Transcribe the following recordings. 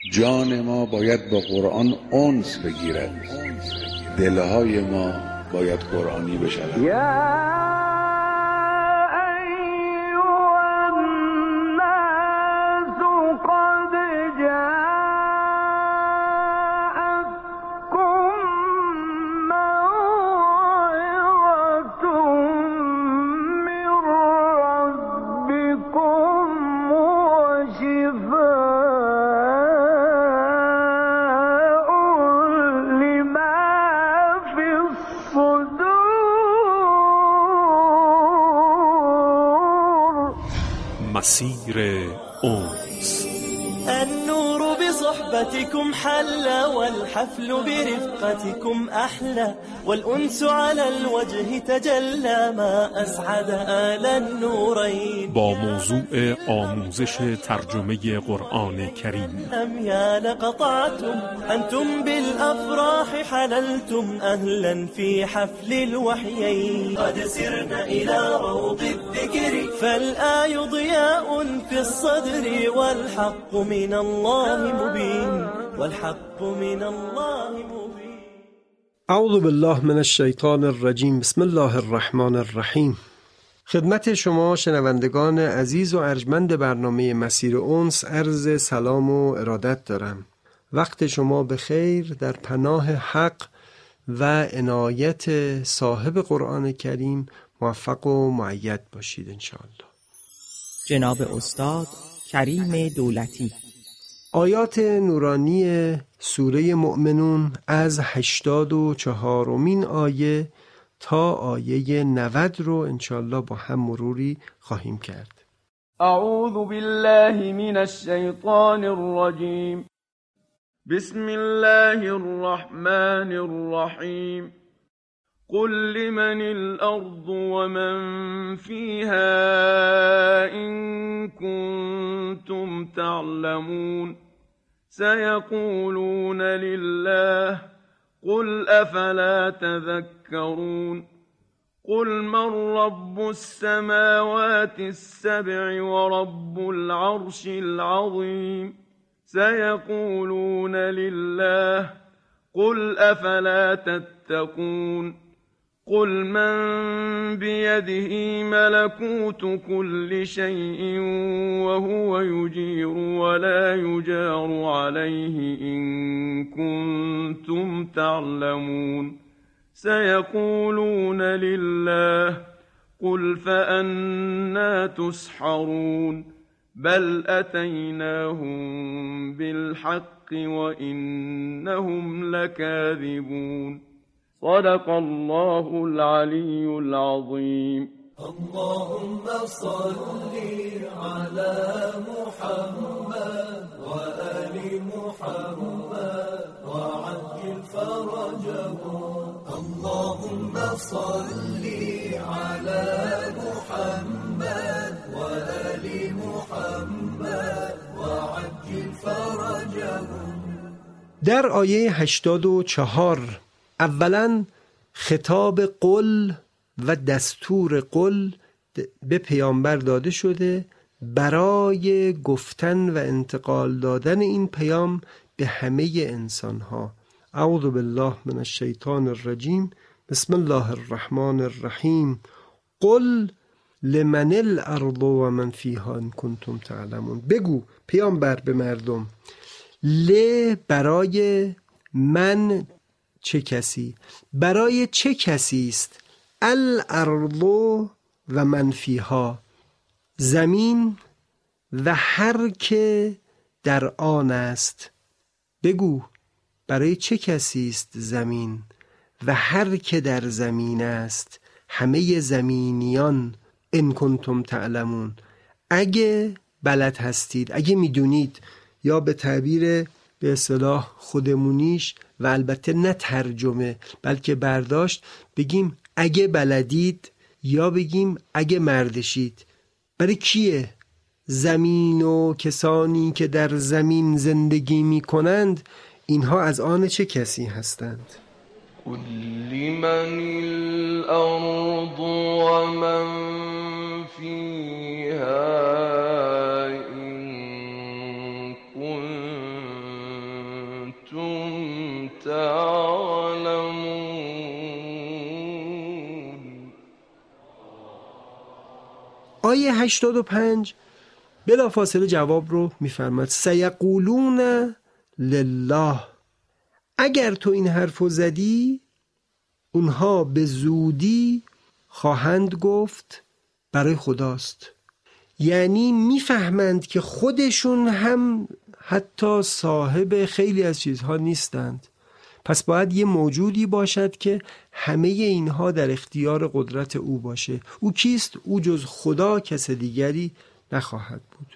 جان ما باید با قرآن انس بگیرد، دلهای ما باید قرآنی بشود. مسیر أنس. النور بصحبتكم حلى والحفل برفقتكم أحلى والأنس على الوجه تجلى ما أسعد آل النورين. با موضوع آموزش ترجمه قرآن کریم. يا لقطعتم أنتم بالأفراح حللتم أهلا في حفل الوحيين. قد سرنا إلى روض الذكر فالآي ضياء في الصدر والحق من الله مبين والحق من الله مبين. اعوذ بالله من الشیطان الرجیم. بسم الله الرحمن الرحیم. خدمت شما شنوندگان عزیز و ارجمند برنامه مسیر أنس عرض سلام و ارادت دارم. وقت شما به خیر، در پناه حق و عنایت صاحب قرآن کریم موفق و مؤید باشید انشاءالله. جناب استاد کریم دولتی. آیات نورانی سوره مؤمنون از 84مین آیه تا آیه 90 رو انشاءالله با هم مروری خواهیم کرد. اعوذ بالله من الشیطان الرجیم. بسم الله الرحمن الرحیم. قل لمن الأرض ومن فيها إن كنتم تعلمون سيقولون لله قل أفلا تذكرون قل من رب السماوات السبع ورب العرش العظيم سيقولون لله قل أفلا تتقون قل من بيده ملكوت كل شيء وهو يجير ولا يجار عليه إن كنتم تعلمون سيقولون لله قل فأنا تسحرون بل أتيناهم بالحق وإنهم لكاذبون صدق الله العلي العظيم. اللهم صل على محمد وآل محمد وعجل فرجهم. اللهم صل على محمد وآل محمد وعجل فرجهم. در آیه 84 اولا خطاب قل و دستور قل به پیامبر داده شده برای گفتن و انتقال دادن این پیام به همه انسانها. اعوذ بالله من الشیطان الرجیم. بسم الله الرحمن الرحیم. قل لمن الارض و من فیها ان کنتم تعلمون. بگو پیامبر به مردم، برای من چه کسی، برای چه کسی است، الارض و من فیها، زمین و هر که در آن است. بگو برای چه کسی است زمین و هر که در زمین است، همه زمینیان. ان کنتم تعلمون، اگه بلد هستید، اگه میدونید، یا به تعبیر به اصطلاح خودمونیش و البته نه ترجمه بلکه برداشت، بگیم اگه بلدید یا بگیم اگه مردشید. برای کیه؟ زمین و کسانی که در زمین زندگی می کنند، اینها از آن چه کسی هستند؟ قل لمن الأرض ومن فيها إن كنتم آیه 85 بلافاصله جواب رو میفرماد سیقولون لله. اگر تو این حرفو زدی اونها به زودی خواهند گفت برای خداست. یعنی میفهمند که خودشون هم حتی صاحب خیلی از چیزها نیستند، پس باید یه موجودی باشد که همه اینها در اختیار قدرت او باشه. او کیست؟ او جز خدا کس دیگری نخواهد بود.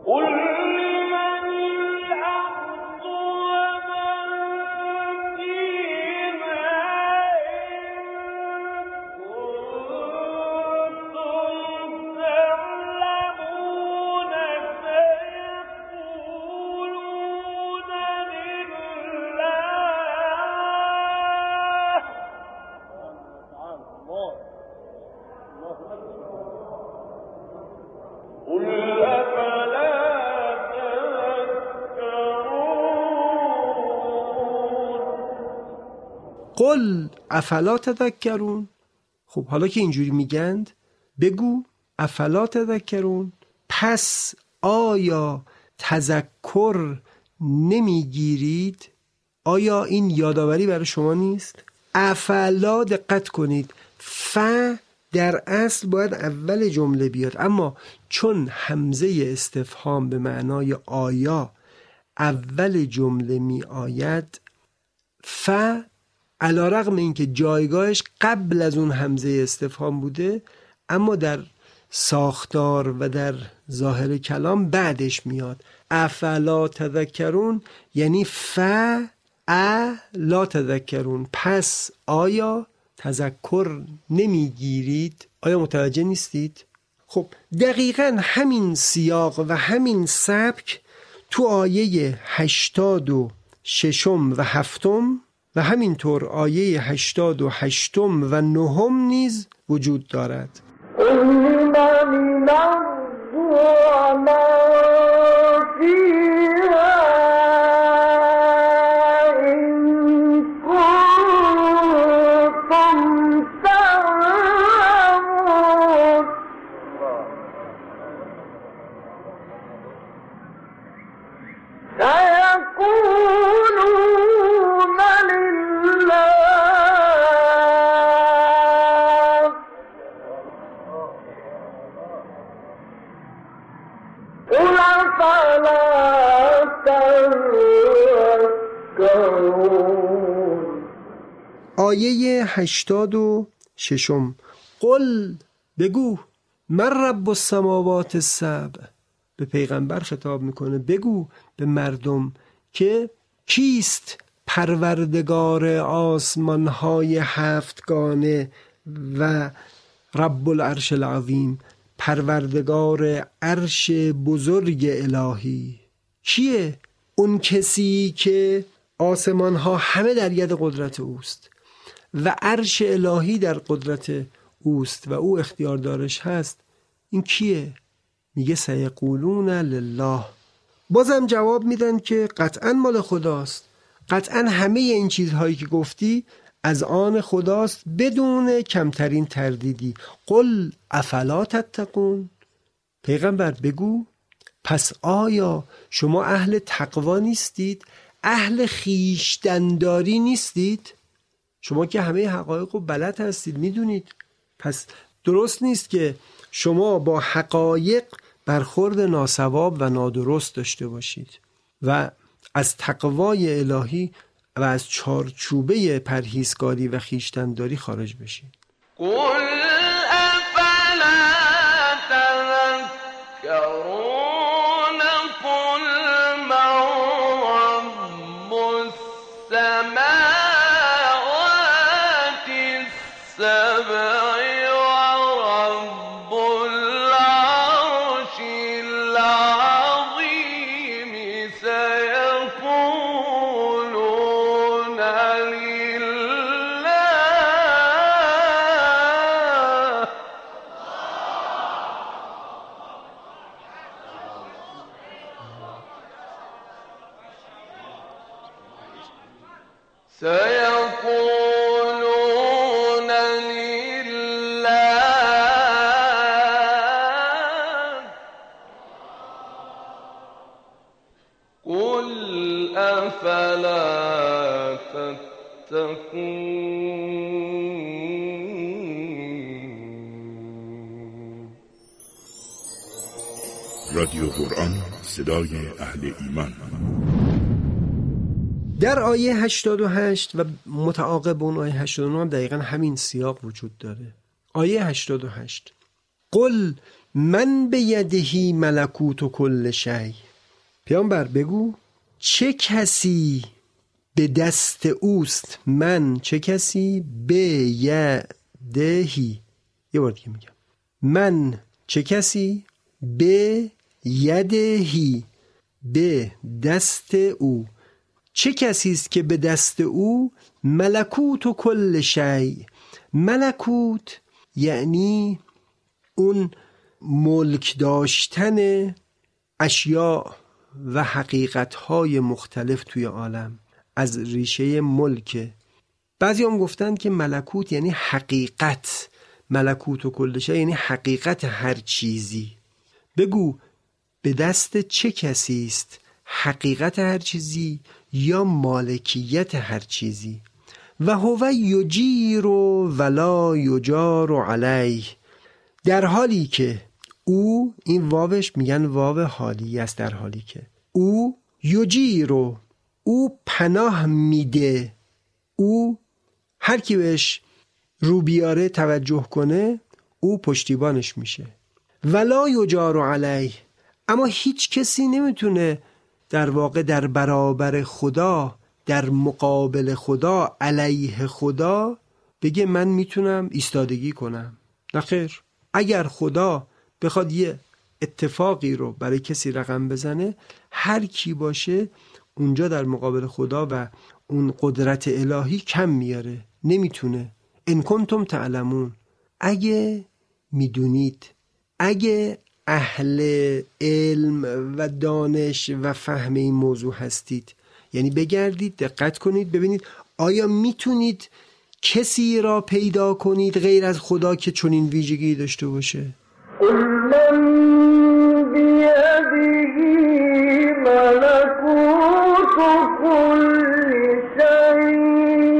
قل افلا تذکرون. خب حالا که اینجوری میگند بگو افلا تذکرون، پس آیا تذکر نمیگیرید؟ آیا این یادآوری برای شما نیست؟ افلا، دقت کنید، ف در اصل باید اول جمله بیاد، اما چون همزه استفهام به معنای آیا اول جمله می آید، ف علی رغم اینکه جایگاهش قبل از اون همزه استفهام بوده اما در ساختار و در ظاهر کلام بعدش میاد. افلا تذکرون یعنی لا تذکرون، پس آیا تذکر نمیگیرید؟ آیا متوجه نیستید؟ خب دقیقاً همین سیاق و همین سبک تو آیه 86 و 7 و همینطور آیه 88 و 9 نیز وجود دارد. آیه 86 قل بگو من رب السماوات السبع، به پیغمبر خطاب میکنه، بگو به مردم که کیست پروردگار آسمانهای هفتگانه و رب العرش العظیم، پروردگار عرش بزرگ الهی. کیه؟ اون کسی که آسمانها همه در ید قدرت اوست و عرش الهی در قدرت اوست و او اختیار دارش هست. این کیه؟ میگه سیقولون لله. بازم جواب میدن که قطعا مال خداست، قطعا همه این چیزهایی که گفتی از آن خداست بدون کمترین تردیدی. قل افلا تتقون، پیغمبر بگو پس آیا شما اهل تقوا نیستید؟ اهل خویشتن‌داری نیستید؟ شما که همه حقایق رو بلد هستید، میدونید، پس درست نیست که شما با حقایق برخورد ناصواب و نادرست داشته باشید و از تقوای الهی و از چارچوبه پرهیزکاری و خویشتن‌داری خارج بشید. قل افلا تذکرون قل من رب السماوات السبع ورب العرش العظيم سيقولون لله سيقولون لله. قل أفلا تتقون رادیو قرآن، صدای اهل ایمان. در آیه 88 و متعاقب اون آیه 89 هم دقیقا همین سیاق وجود داره. آیه 88: قل من بیدهی ملکوت کل شیء. پیامبر بگو چه کسی به دست اوست؟ من چه کسی؟ بیدهی. یه بار دیگه میگم، من چه کسی؟ به یدهی، به دست او. چه کسی است که به دست او ملکوت و کل شیء. ملکوت یعنی اون ملک داشتن اشیاء و حقیقت‌های مختلف توی عالم، از ریشه ملک. بعضی هم گفتن که ملکوت یعنی حقیقت، ملکوت و کل شیء یعنی حقیقت هر چیزی. بگو به دست چه کسی است حقیقت هر چیزی یا مالکیت هر چیزی؟ و هو یجیر ولا یجار علیه، در حالی که او، این واوش میگن واو حالی است، در حالی که او یجیر، او پناه میده، او هر کی بهش رو بیاره توجه کنه او پشتیبانش میشه. ولا یجار علیه، اما هیچ کسی نمیتونه در واقع در برابر خدا، در مقابل خدا، علیه خدا بگه من میتونم ایستادگی کنم. نخیر، اگر خدا بخواد یه اتفاقی رو برای کسی رقم بزنه، هر کی باشه اونجا در مقابل خدا و اون قدرت الهی کم میاره، نمیتونه. ان کنتم تعلمون، اگه میدونید، اگه اهل علم و دانش و فهم این موضوع هستید، یعنی بگردید دقت کنید ببینید آیا میتونید کسی را پیدا کنید غیر از خدا که چنین ویژگی داشته باشه؟ قل من بیده ملکوت کل شیء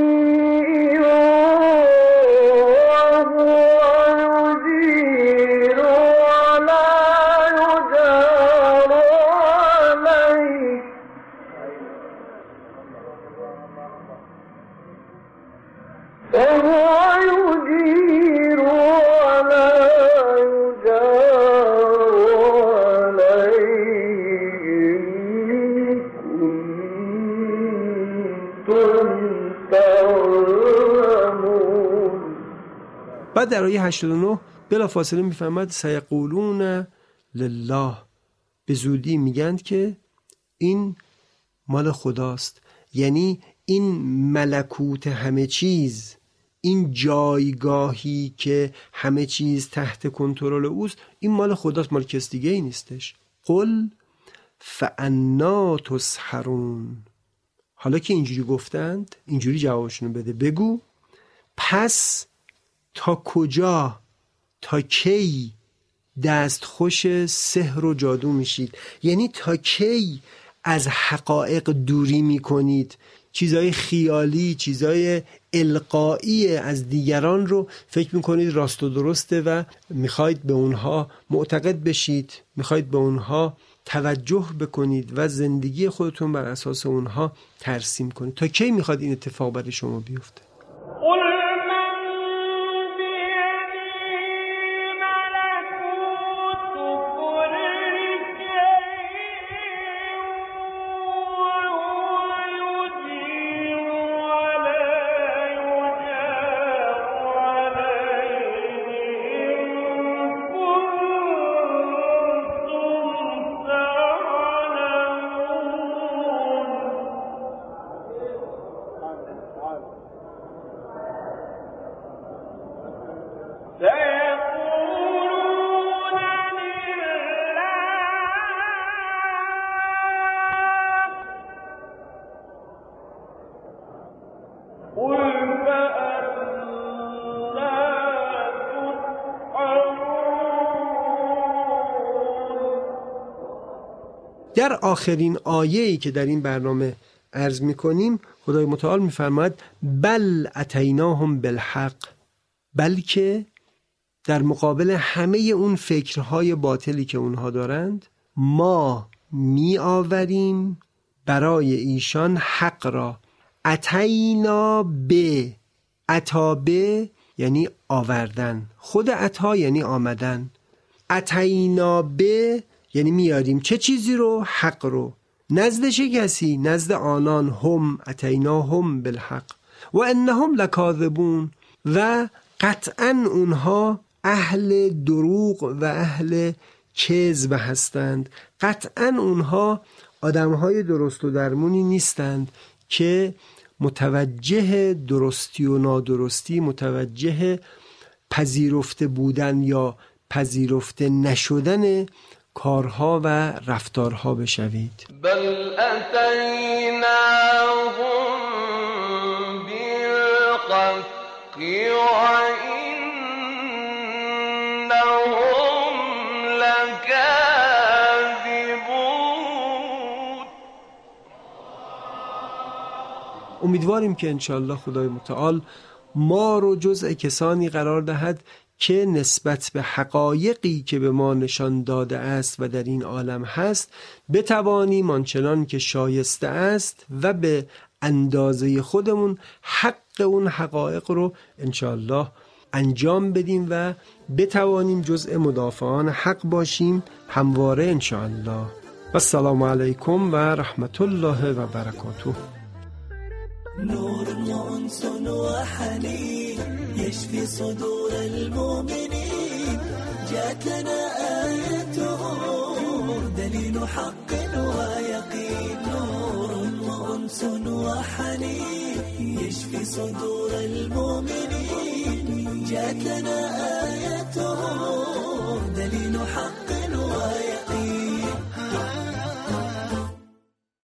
بعد در آیه 89 بلافاصله میفهمد سیقولون لله، به زودی میگن که این مال خداست. یعنی این ملکوت همه چیز، این جایگاهی که همه چیز تحت کنترل اوست، این مال خداست، مال کس دیگه ای نیستش. قل فانا تسحرون. حالا که اینجوری گفتند، اینجوری جوابشون بده، بگو پس تا کجا، تا کی دستخوش سحر و جادو میشید؟ یعنی تا کی از حقایق دوری میکنید؟ چیزای خیالی، چیزای القایی از دیگران رو فکر میکنید راست و درسته و میخواید به اونها معتقد بشید، میخواید به اونها توجه بکنید و زندگی خودتون بر اساس اونها ترسیم کنید. تا کی میخواد این اتفاق برای شما بیفته؟ در آخرین آیه‌ای که در این برنامه عرض می‌کنیم خدای متعال می‌فرماید بل اتیناهم بالحق، بلکه در مقابل همه اون فکرهای باطلی که اونها دارند ما می آوریم برای ایشان حق را. اتینا به، اتا به یعنی آوردن، خود اتا یعنی آمدن، اتینا به یعنی میاریم چه چیزی رو؟ حق رو. نزد چه کسی؟ نزد آنان، هم اتینا هم بالحق و انهم لکاذبون، و قطعا اونها اهل دروغ و اهل کذب هستند. قطعا اونها آدمهای درست و درمونی نیستند که متوجه درستی و نادرستی، متوجه پذیرفته بودن یا پذیرفته نشدن کارها و رفتارها بشوید. بل اتیناهم بالحق و انهم لکاذبون. امیدواریم که انشاءالله خدای متعال ما رو جزء کسانی قرار دهد که نسبت به حقایقی که به ما نشان داده است و در این عالم هست بتوانیم آنچنان که شایسته است و به اندازه خودمون حق اون حقایق رو انشاءالله انجام بدیم و بتوانیم جزء مدافعان حق باشیم همواره انشاءالله. و السلام علیکم و رحمت الله و برکاته. نور وأنس وحنين يشفي صدور المؤمنين، جاءتنا آيته دليل حق ويقين. نور وأنس وحنين يشفي صدور المؤمنين، جاءتنا آيته دليل حق